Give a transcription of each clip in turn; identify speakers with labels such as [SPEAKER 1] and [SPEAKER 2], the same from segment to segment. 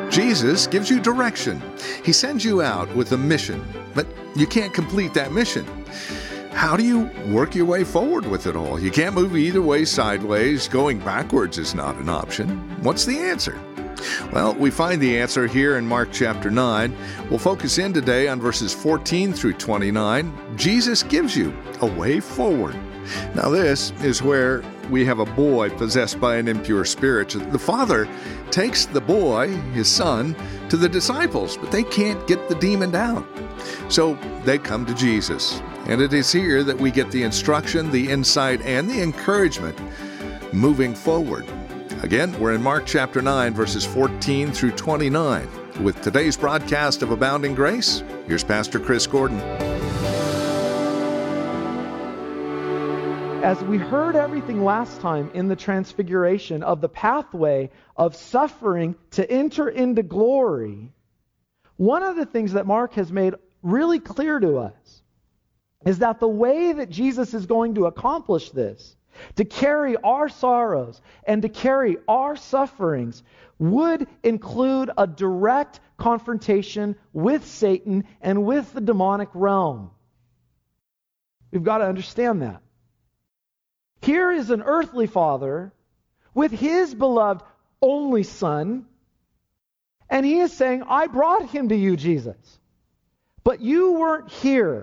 [SPEAKER 1] Jesus gives you direction. He sends you out with a mission, but you can't complete that mission. How do you work your way forward with it all? You can't move either way sideways. Going backwards is not an option. What's the answer? Well, we find the answer here in Mark chapter 9. We'll focus in today on verses 14 through 29. Jesus gives you a way forward. Now this is where we have a boy possessed by an impure spirit. The father takes the boy, his son, to the disciples, but they can't get the demon down. So they come to Jesus. And it is here that we get the instruction, the insight, and the encouragement moving forward. Again, we're in Mark chapter 9, verses 14 through 29. With today's broadcast of Abounding Grace, here's Pastor Chris Gordon.
[SPEAKER 2] As we heard everything last time in the Transfiguration of the pathway of suffering to enter into glory, one of the things that Mark has made really clear to us is that the way that Jesus is going to accomplish this, to carry our sorrows and to carry our sufferings, would include a direct confrontation with Satan and with the demonic realm. We've got to understand that. Here is an earthly father with his beloved only son, and he is saying, I brought him to you, Jesus, but you weren't here.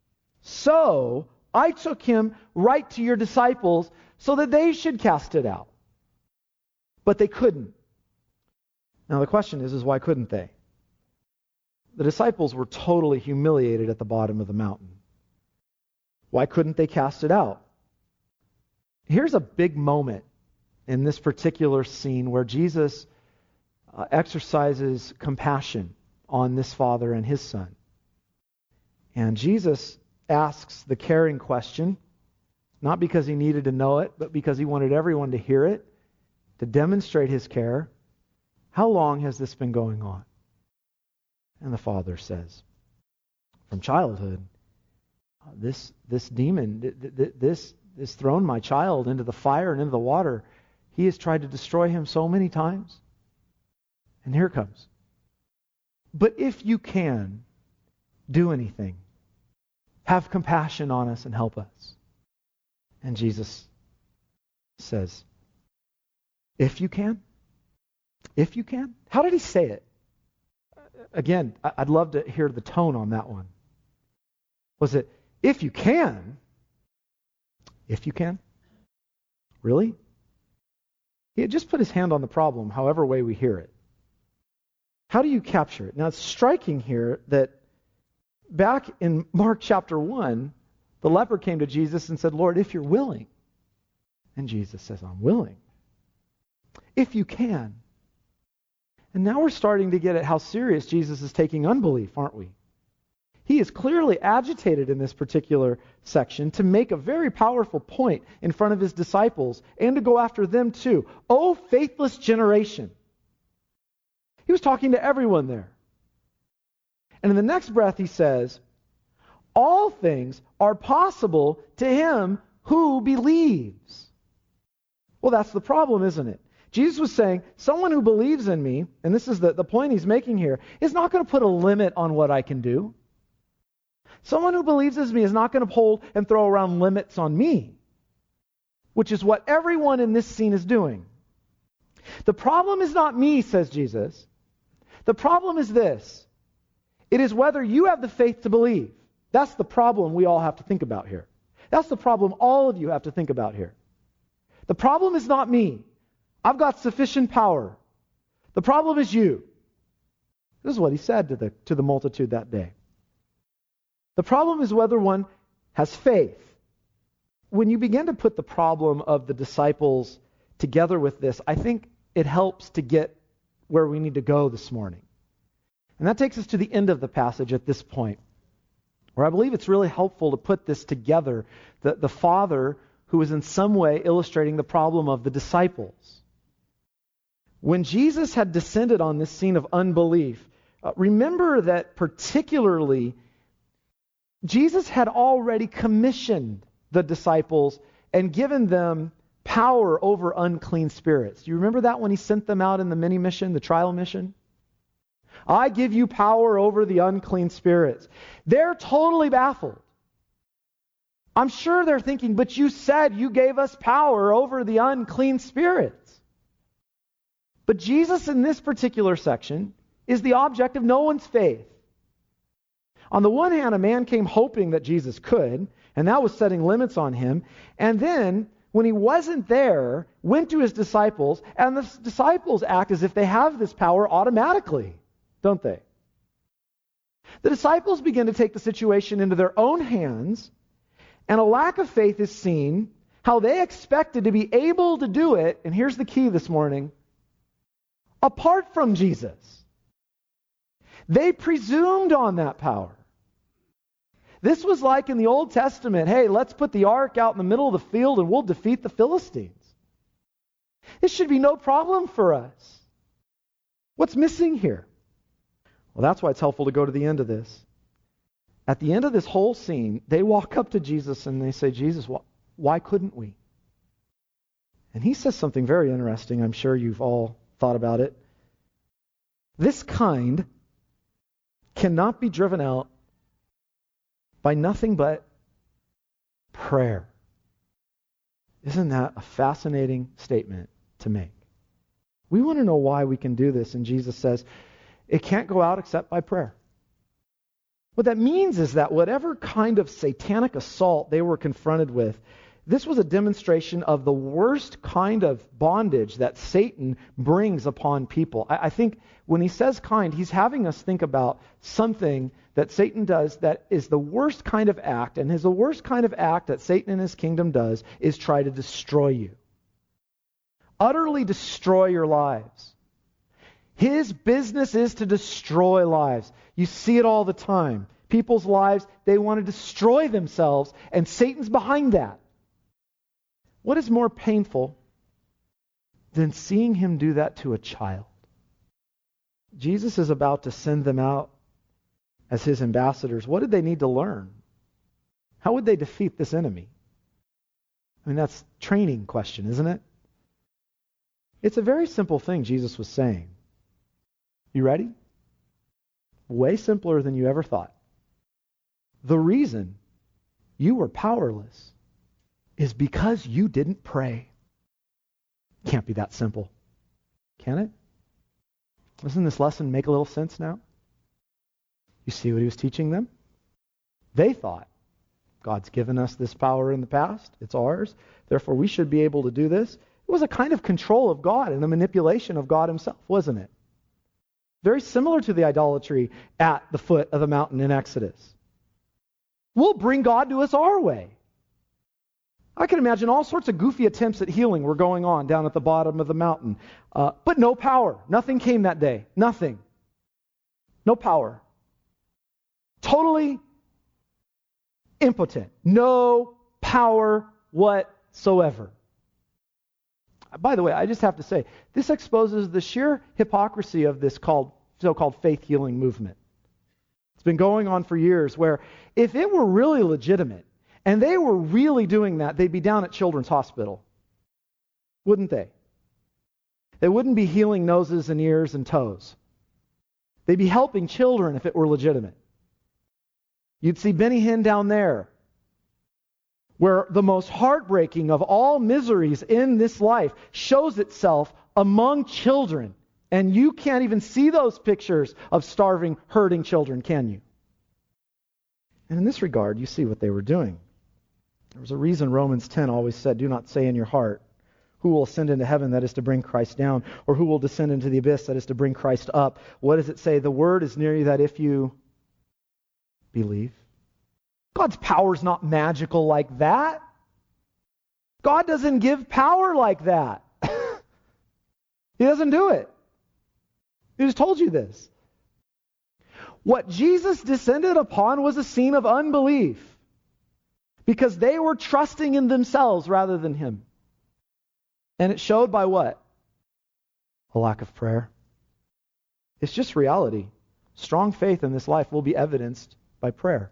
[SPEAKER 2] So I took him right to your disciples so that they should cast it out. But they couldn't. Now the question is why couldn't they? The disciples were totally humiliated at the bottom of the mountain. Why couldn't they cast it out? Here's a big moment in this particular scene where Jesus exercises compassion on this father and his son. And Jesus asks the caring question, not because he needed to know it, but because he wanted everyone to hear it, to demonstrate his care. How long has this been going on? And the father says, from childhood, this demon, this has thrown my child into the fire and into the water. He has tried to destroy him so many times. And here it comes. But if you can do anything, have compassion on us and help us. And Jesus says, if you can? If you can? How did he say it? Again, I'd love to hear the tone on that one. Was it, if you can? If you can? Really? He had just put his hand on the problem, however way we hear it. How do you capture it? Now, it's striking here that back in Mark chapter 1, the leper came to Jesus and said, Lord, if you're willing. And Jesus says, I'm willing. If you can. And now we're starting to get at how serious Jesus is taking unbelief, aren't we? He is clearly agitated in this particular section to make a very powerful point in front of his disciples and to go after them too. Oh, faithless generation. He was talking to everyone there. And in the next breath he says, all things are possible to him who believes. Well, that's the problem, isn't it? Jesus was saying, someone who believes in me, and this is the point he's making here, is not going to put a limit on what I can do. Someone who believes in me is not going to hold and throw around limits on me, which is what everyone in this scene is doing. The problem is not me, says Jesus. The problem is this. It is whether you have the faith to believe. That's the problem we all have to think about here. That's the problem all of you have to think about here. The problem is not me. I've got sufficient power. The problem is you. This is what he said to the multitude that day. The problem is whether one has faith. When you begin to put the problem of the disciples together with this, I think it helps to get where we need to go this morning. And that takes us to the end of the passage at this point, where I believe it's really helpful to put this together, the Father who is in some way illustrating the problem of the disciples. When Jesus had descended on this scene of unbelief, remember that particularly Jesus had already commissioned the disciples and given them power over unclean spirits. Do you remember that when he sent them out in the mini mission, the trial mission? I give you power over the unclean spirits. They're totally baffled. I'm sure they're thinking, but you said you gave us power over the unclean spirits. But Jesus in this particular section is the object of no one's faith. On the one hand, a man came hoping that Jesus could, and that was setting limits on him. And then, when he wasn't there, went to his disciples, and the disciples act as if they have this power automatically, don't they? The disciples begin to take the situation into their own hands, and a lack of faith is seen, how they expected to be able to do it, and here's the key this morning, apart from Jesus. They presumed on that power. This was like in the Old Testament, hey, let's put the ark out in the middle of the field and we'll defeat the Philistines. This should be no problem for us. What's missing here? Well, that's why it's helpful to go to the end of this. At the end of this whole scene, they walk up to Jesus and they say, Jesus, why couldn't we? And he says something very interesting. I'm sure you've all thought about it. This kind cannot be driven out by nothing but prayer. Isn't that a fascinating statement to make? We want to know why we can do this, and Jesus says, it can't go out except by prayer. What that means is that whatever kind of satanic assault they were confronted with, this was a demonstration of the worst kind of bondage that Satan brings upon people. I think when he says kind, he's having us think about something that Satan does that is the worst kind of act, and the worst kind of act that Satan and his kingdom does is try to destroy you. Utterly destroy your lives. His business is to destroy lives. You see it all the time. People's lives, they want to destroy themselves, and Satan's behind that. What is more painful than seeing him do that to a child? Jesus is about to send them out as his ambassadors. What did they need to learn? How would they defeat this enemy? I mean, that's a training question, isn't it? It's a very simple thing Jesus was saying. You ready? Way simpler than you ever thought. The reason you were powerless is because you didn't pray. Can't be that simple. Can it? Doesn't this lesson make a little sense now? You see what he was teaching them? They thought, God's given us this power in the past. It's ours. Therefore, we should be able to do this. It was a kind of control of God and a manipulation of God himself, wasn't it? Very similar to the idolatry at the foot of the mountain in Exodus. We'll bring God to us our way. I can imagine all sorts of goofy attempts at healing were going on down at the bottom of the mountain. But no power. Nothing came that day. Nothing. No power. Totally impotent. No power whatsoever. By the way, I just have to say, this exposes the sheer hypocrisy of this so-called faith healing movement. It's been going on for years, where if it were really legitimate, and they were really doing that, they'd be down at Children's Hospital. Wouldn't they? They wouldn't be healing noses and ears and toes. They'd be helping children if it were legitimate. You'd see Benny Hinn down there, where the most heartbreaking of all miseries in this life shows itself among children. And you can't even see those pictures of starving, hurting children, can you? And in this regard, you see what they were doing. There was a reason Romans 10 always said, do not say in your heart, who will ascend into heaven, that is to bring Christ down, or who will descend into the abyss, that is to bring Christ up. What does it say? The word is near you that if you believe. God's power is not magical like that. God doesn't give power like that. He doesn't do it. He just told you this. What Jesus descended upon was a scene of unbelief, because they were trusting in themselves rather than him. And it showed by what? A lack of prayer. It's just reality. Strong faith in this life will be evidenced by prayer.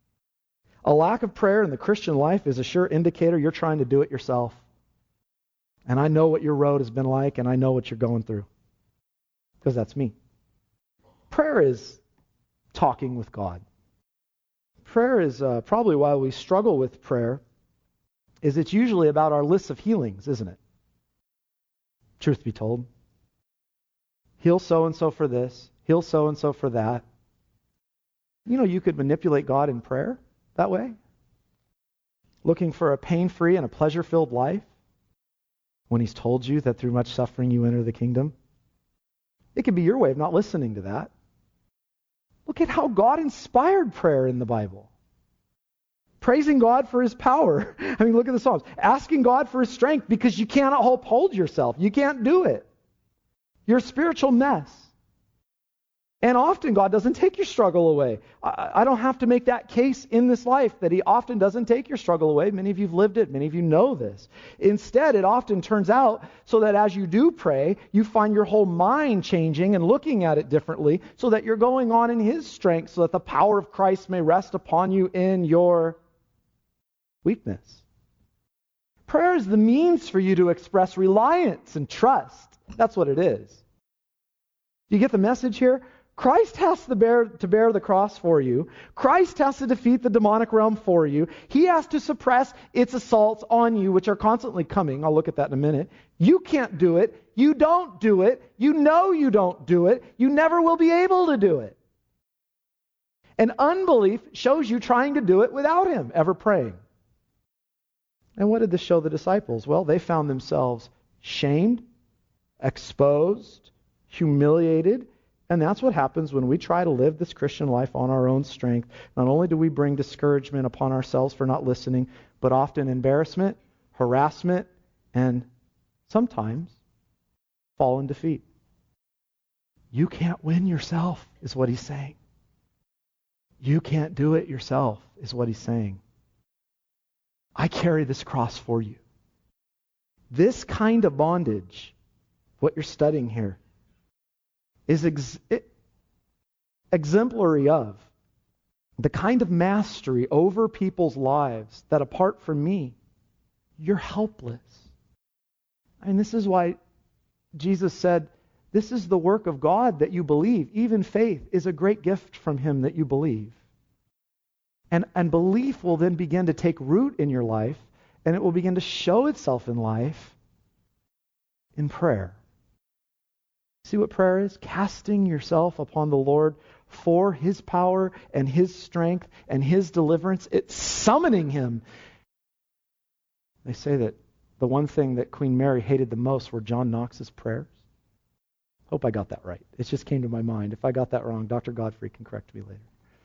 [SPEAKER 2] A lack of prayer in the Christian life is a sure indicator you're trying to do it yourself. And I know what your road has been like, and I know what you're going through. Because that's me. Prayer is talking with God. Prayer is probably why we struggle with prayer, is it's usually about our list of healings, isn't it? Truth be told. Heal so-and-so for this. Heal so-and-so for that. You know, you could manipulate God in prayer that way. Looking for a pain-free and a pleasure-filled life when He's told you that through much suffering you enter the kingdom. It could be your way of not listening to that. Look at how God inspired prayer in the Bible. Praising God for His power. I mean, look at the Psalms. Asking God for His strength because you cannot uphold yourself. You can't do it. You're a spiritual mess. And often God doesn't take your struggle away. I don't have to make that case in this life that He often doesn't take your struggle away. Many of you have lived it. Many of you know this. Instead, it often turns out so that as you do pray, you find your whole mind changing and looking at it differently so that you're going on in His strength so that the power of Christ may rest upon you in your weakness. Prayer is the means for you to express reliance and trust. That's what it is. Do you get the message here? Christ has to bear the cross for you. Christ has to defeat the demonic realm for you. He has to suppress its assaults on you, which are constantly coming. I'll look at that in a minute. You can't do it. You don't do it. You know you don't do it. You never will be able to do it. And unbelief shows you trying to do it without Him ever praying. And what did this show the disciples? Well, they found themselves shamed, exposed, humiliated. And that's what happens when we try to live this Christian life on our own strength. Not only do we bring discouragement upon ourselves for not listening, but often embarrassment, harassment, and sometimes fall in defeat. You can't win yourself, is what He's saying. You can't do it yourself, is what He's saying. I carry this cross for you. This kind of bondage, what you're studying here, is exemplary of the kind of mastery over people's lives that apart from me, you're helpless. And this is why Jesus said, this is the work of God that you believe. Even faith is a great gift from Him that you believe. And belief will then begin to take root in your life, and it will begin to show itself in life in prayer. See what prayer is? Casting yourself upon the Lord for His power and His strength and His deliverance. It's summoning Him. They say that the one thing that Queen Mary hated the most were John Knox's prayers. Hope I got that right. It just came to my mind. If I got that wrong, Dr. Godfrey can correct me later.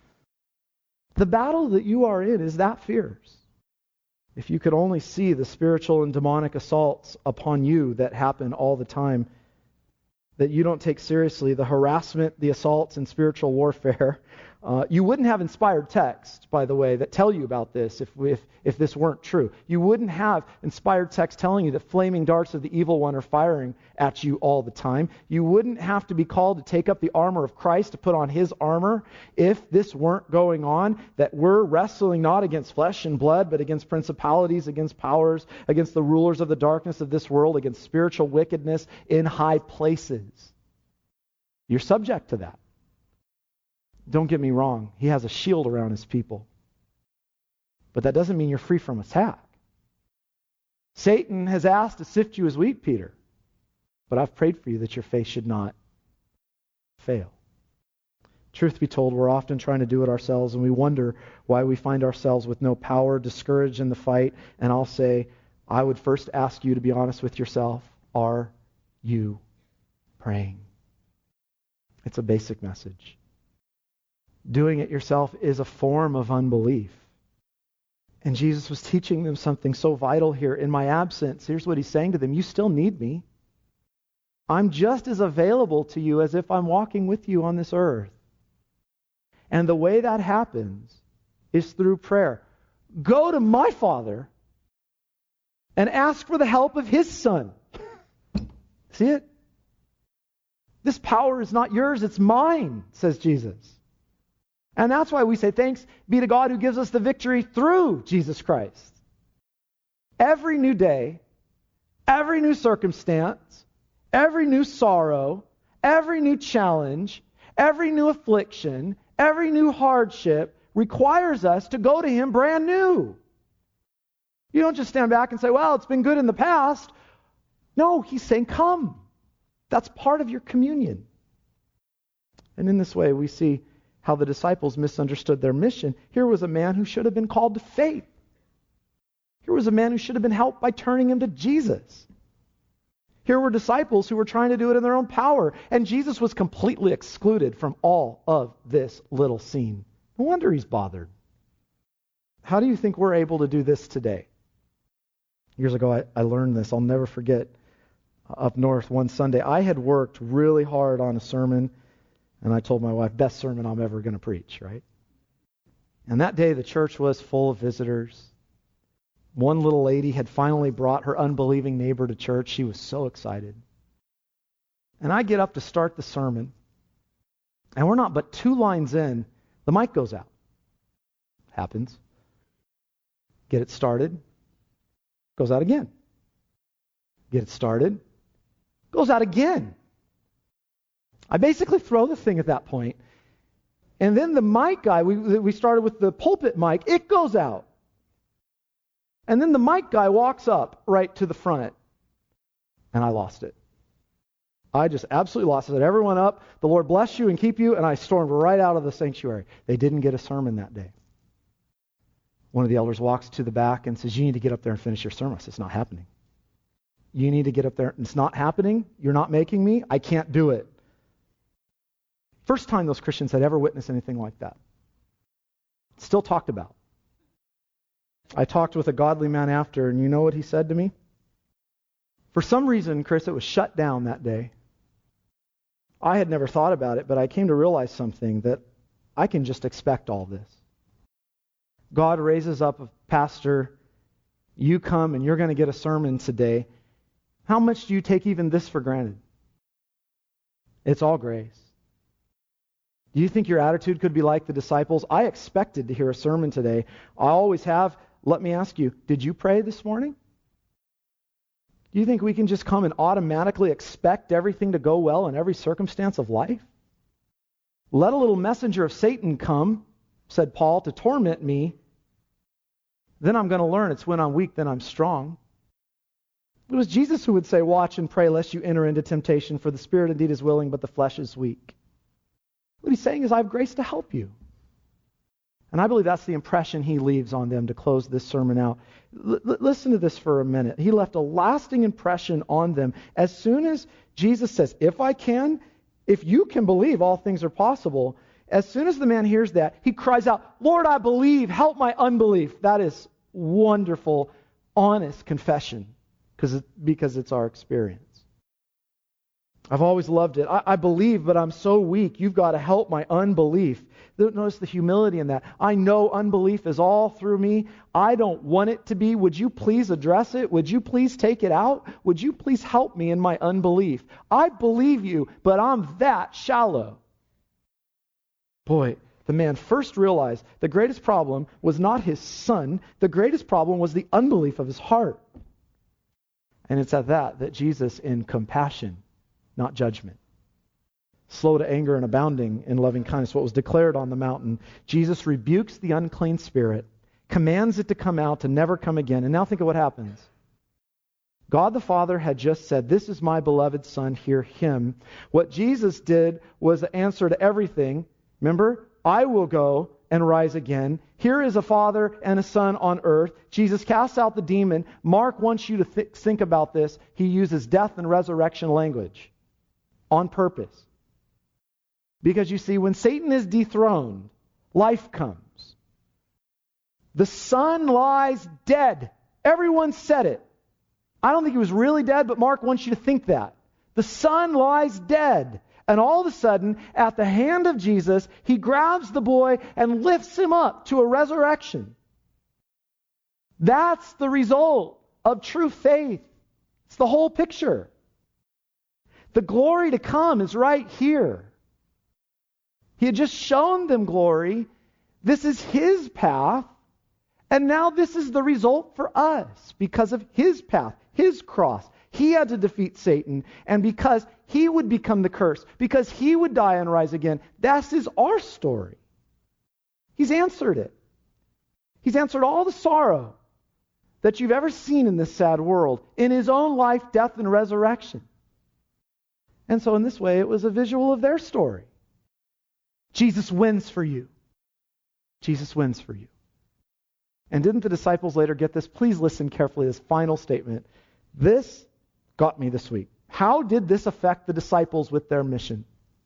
[SPEAKER 2] The battle that you are in is that fierce. If you could only see the spiritual and demonic assaults upon you that happen all the time, that you don't take seriously, the harassment, the assaults, and spiritual warfare. You wouldn't have inspired texts, by the way, that tell you about this if this weren't true. You wouldn't have inspired texts telling you that flaming darts of the evil one are firing at you all the time. You wouldn't have to be called to take up the armor of Christ, to put on His armor, if this weren't going on, that we're wrestling not against flesh and blood, but against principalities, against powers, against the rulers of the darkness of this world, against spiritual wickedness in high places. You're subject to that. Don't get me wrong. He has a shield around His people. But that doesn't mean you're free from attack. Satan has asked to sift you as wheat, Peter. But I've prayed for you that your faith should not fail. Truth be told, we're often trying to do it ourselves, and we wonder why we find ourselves with no power, discouraged in the fight. And I'll say, I would first ask you to be honest with yourself. Are you praying? It's a basic message. Doing it yourself is a form of unbelief. And Jesus was teaching them something so vital here. In my absence, here's what He's saying to them. You still need me. I'm just as available to you as if I'm walking with you on this earth. And the way that happens is through prayer. Go to my Father and ask for the help of His Son. See it? This power is not yours, it's mine, says Jesus. And that's why we say thanks be to God who gives us the victory through Jesus Christ. Every new day, every new circumstance, every new sorrow, every new challenge, every new affliction, every new hardship requires us to go to Him brand new. You don't just stand back and say, well, it's been good in the past. No, He's saying, come. That's part of your communion. And in this way, we see how the disciples misunderstood their mission. Here was a man who should have been called to faith. Here was a man who should have been helped by turning him to Jesus. Here were disciples who were trying to do it in their own power. And Jesus was completely excluded from all of this little scene. No wonder He's bothered. How do you think we're able to do this today? Years ago, I learned this. I'll never forget. Up north one Sunday, I had worked really hard on a sermon, and I told my wife, best sermon I'm ever going to preach, right? And that day, the church was full of visitors. One little lady had finally brought her unbelieving neighbor to church. She was so excited. And I get up to start the sermon, and we're not but 2 lines in, the mic goes out. Happens. Get it started. Goes out again. Get it started. Goes out again. I basically throw the thing at that point. And then the mic guy, we started with the pulpit mic, it goes out. And then the mic guy walks up right to the front. And I lost it. I just absolutely lost it. I said, everyone up, the Lord bless you and keep you. And I stormed right out of the sanctuary. They didn't get a sermon that day. One of the elders walks to the back and says, you need to get up there and finish your sermon. I said, it's not happening. You need to get up there. It's not happening. You're not making me. I can't do it. First time those Christians had ever witnessed anything like that. Still talked about. I talked with a godly man after, and you know what he said to me? For some reason, Chris, it was shut down that day. I had never thought about it, but I came to realize something, that I can just expect all this. God raises up a pastor. You come and you're going to get a sermon today. How much do you take even this for granted? It's all grace. Do you think your attitude could be like the disciples? I expected to hear a sermon today. I always have. Let me ask you, did you pray this morning? Do you think we can just come and automatically expect everything to go well in every circumstance of life? Let a little messenger of Satan come, said Paul, to torment me. Then I'm going to learn it's when I'm weak, then I'm strong. It was Jesus who would say, watch and pray lest you enter into temptation, for the spirit indeed is willing, but the flesh is weak. What he's saying is, I have grace to help you. And I believe that's the impression he leaves on them to close this sermon out. Listen to this for a minute. He left a lasting impression on them. As soon as Jesus says, if you can believe, all things are possible. As soon as the man hears that, he cries out, Lord, I believe, help my unbelief. That is wonderful, honest confession, because it's our experience. I've always loved it. I believe, but I'm so weak. You've got to help my unbelief. Notice the humility in that. I know unbelief is all through me. I don't want it to be. Would you please address it? Would you please take it out? Would you please help me in my unbelief? I believe you, but I'm that shallow. Boy, the man first realized the greatest problem was not his son. The greatest problem was the unbelief of his heart. And it's at that Jesus, in compassion, not judgment, slow to anger and abounding in loving kindness, what was declared on the mountain, Jesus rebukes the unclean spirit, commands it to come out, to never come again. And now think of what happens. God the Father had just said, this is my beloved Son, hear Him. What Jesus did was the answer to everything. Remember, I will go and rise again. Here is a Father and a Son on earth. Jesus casts out the demon. Mark wants you to think about this. He uses death and resurrection language on purpose. Because you see, when Satan is dethroned, life comes. The Son lies dead. Everyone said it. I don't think he was really dead, but Mark wants you to think that. The Son lies dead. And all of a sudden, at the hand of Jesus, He grabs the boy and lifts him up to a resurrection. That's the result of true faith. It's the whole picture. The glory to come is right here. He had just shown them glory. This is His path. And now this is the result for us because of His path, His cross, He had to defeat Satan, and because he would become the curse, because he would die and rise again, this is our story. He's answered it. He's answered all the sorrow that you've ever seen in this sad world in his own life, death, and resurrection. And so in this way, it was a visual of their story. Jesus wins for you. Jesus wins for you. And didn't the disciples later get this? Please listen carefully to this final statement. This got me this week. How did this affect the disciples with their mission?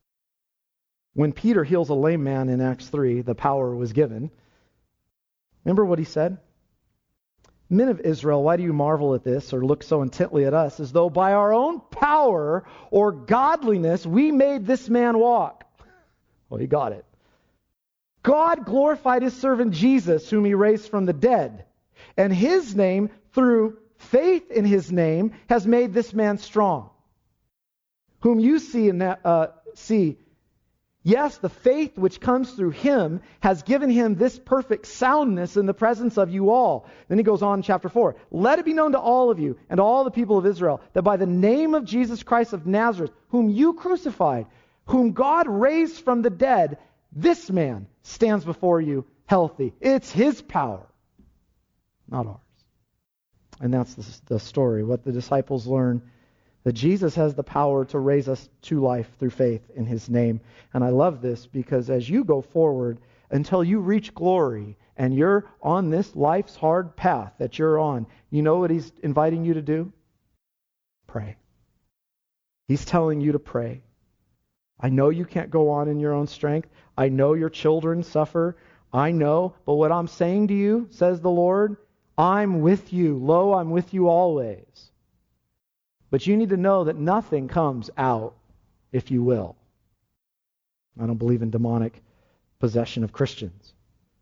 [SPEAKER 2] When Peter heals a lame man in Acts 3, the power was given. Remember what he said? Men of Israel, why do you marvel at this or look so intently at us as though by our own power or godliness we made this man walk? Well, he got it. God glorified his servant Jesus, whom he raised from the dead. And his name, through faith in his name, has made this man strong. Whom you see. Yes, the faith which comes through him has given him this perfect soundness in the presence of you all. Then he goes on in chapter 4. Let it be known to all of you and all the people of Israel that by the name of Jesus Christ of Nazareth, whom you crucified, whom God raised from the dead, this man stands before you healthy. It's his power, not ours. And that's the story. What the disciples learn, that Jesus has the power to raise us to life through faith in his name. And I love this because as you go forward until you reach glory and you're on this life's hard path that you're on, you know what he's inviting you to do? Pray. He's telling you to pray. I know you can't go on in your own strength. I know your children suffer. I know. But what I'm saying to you, says the Lord, I'm with you. Lo, I'm with you always. But you need to know that nothing comes out, if you will. I don't believe in demonic possession of Christians.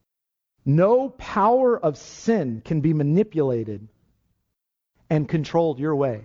[SPEAKER 2] No power of sin can be manipulated and controlled your way.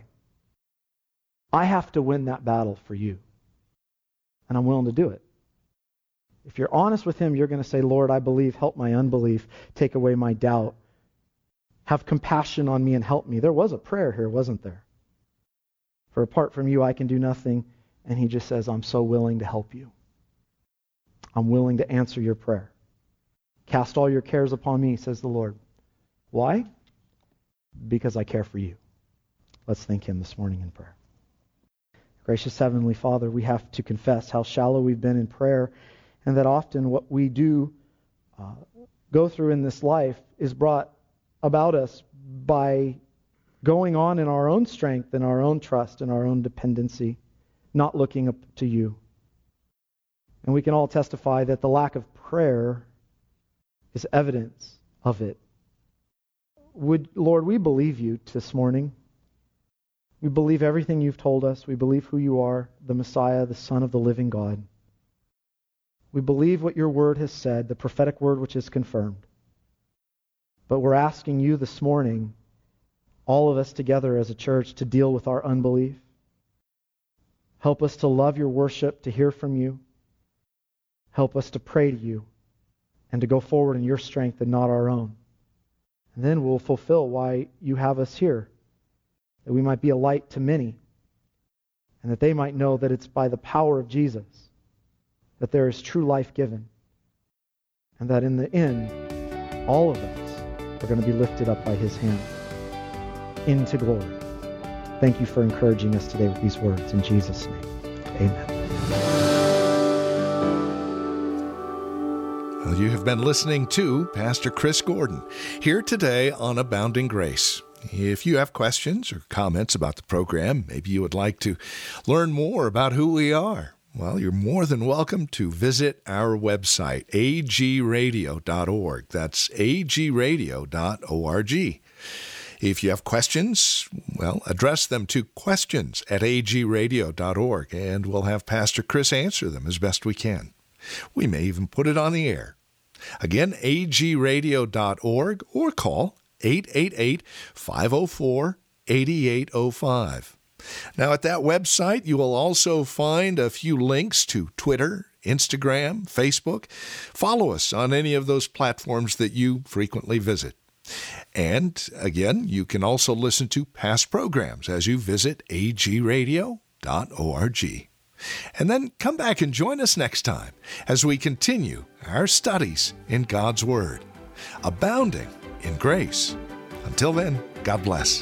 [SPEAKER 2] I have to win that battle for you. And I'm willing to do it. If you're honest with him, you're going to say, Lord, I believe, help my unbelief, take away my doubt. Have compassion on me and help me. There was a prayer here, wasn't there? For apart from you, I can do nothing. And he just says, I'm so willing to help you. I'm willing to answer your prayer. Cast all your cares upon me, says the Lord. Why? Because I care for you. Let's thank him this morning in prayer. Gracious Heavenly Father, we have to confess how shallow we've been in prayer, and that often what we do go through in this life is brought about us by going on in our own strength and our own trust and our own dependency, not looking up to you. And we can all testify that the lack of prayer is evidence of it. Lord, we believe you this morning. We believe everything you've told us. We believe who you are, the Messiah, the Son of the living God. We believe what your word has said, the prophetic word which is confirmed. But we're asking you this morning, all of us together as a church, to deal with our unbelief. Help us to love your worship, to hear from you. Help us to pray to you and to go forward in your strength and not our own. And then we'll fulfill why you have us here, that we might be a light to many, and that they might know that it's by the power of Jesus that there is true life given, and that in the end, all of us are going to be lifted up by his hand into glory. Thank you for encouraging us today with these words. In Jesus' name, amen.
[SPEAKER 1] Well, you have been listening to Pastor Chris Gordon, here today on Abounding Grace. If you have questions or comments about the program, maybe you would like to learn more about who we are, well, you're more than welcome to visit our website, agradio.org. That's agradio.org. If you have questions, well, address them to questions@agradio.org, and we'll have Pastor Chris answer them as best we can. We may even put it on the air. Again, agradio.org, or call 888-504-8805. Now, at that website, you will also find a few links to Twitter, Instagram, Facebook. Follow us on any of those platforms that you frequently visit. And again, you can also listen to past programs as you visit agradio.org. And then come back and join us next time as we continue our studies in God's Word, abounding in grace. Until then, God bless.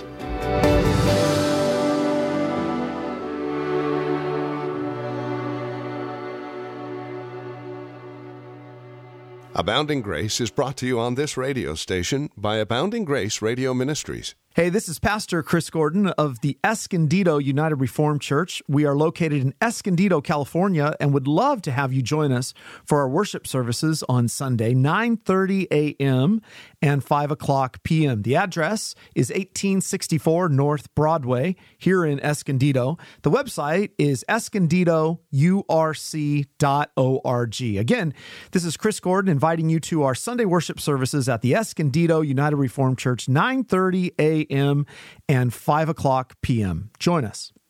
[SPEAKER 1] Abounding Grace is brought to you on this radio station by Abounding Grace Radio Ministries.
[SPEAKER 2] Hey, this is Pastor Chris Gordon of the Escondido United Reformed Church. We are located in Escondido, California, and would love to have you join us for our worship services on Sunday, 9:30 a.m. and 5 o'clock p.m. The address is 1864 North Broadway here in Escondido. The website is escondidourc.org. Again, this is Chris Gordon inviting you to our Sunday worship services at the Escondido United Reformed Church, 9:30 a.m. and 5 o'clock p.m. Join us.